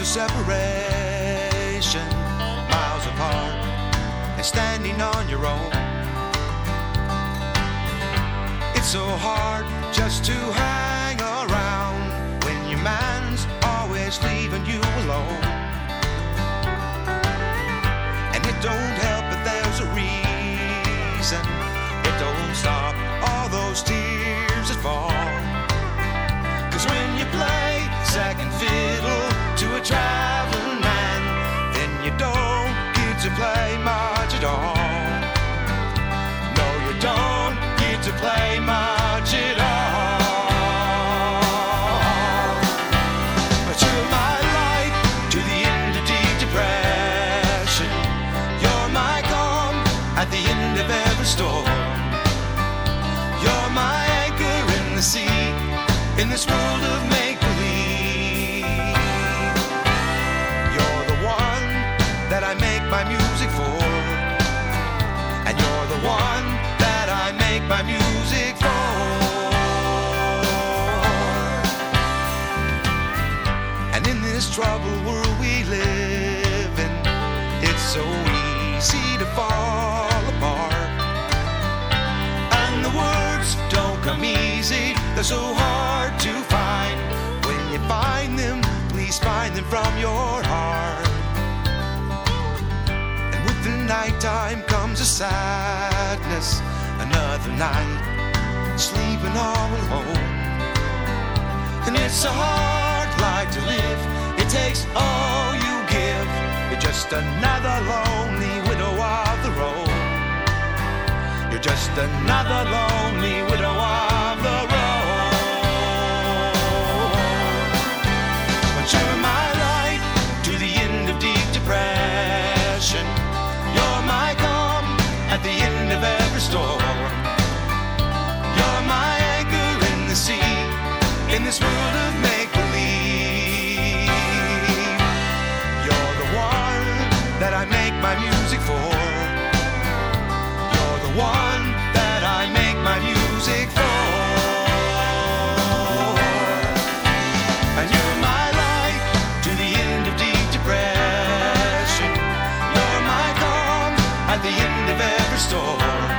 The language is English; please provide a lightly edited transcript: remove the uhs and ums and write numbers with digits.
separation, miles apart and standing on your own. It's so hard just to hang around when your man's always leaving you alone. And it don't help that there's a reason. It don't stop all those tears that fall. 'Cause when you play second fiddle to a traveling man, then you don't get to play much at all. No, you don't get to play much at all. But you're my light to the end of deep depression. You're my calm at the end of every storm. You're my anchor in the sea, in this world of make-believe. You're the one that I make my music for, and you're the one that I make my music for. And in this troubled world we live in, it's so easy to fall apart. And the words don't come easy, they're so hard to find. When you find them, please find them from your heart. And with the nighttime comes a sadness, another night, sleeping all alone. And it's a hard life to live, it takes all you give. You're just another lonely widow of the road. You're just another lonely widow of the road. But you're my light to the end of deep depression. You're my calm at the end of every storm. You're my anchor in the sea, in this world of make-believe. You're the one that I make my music for. You're the one that I make my music for. And you're my light to the end of deep depression. You're my calm at the end of every storm.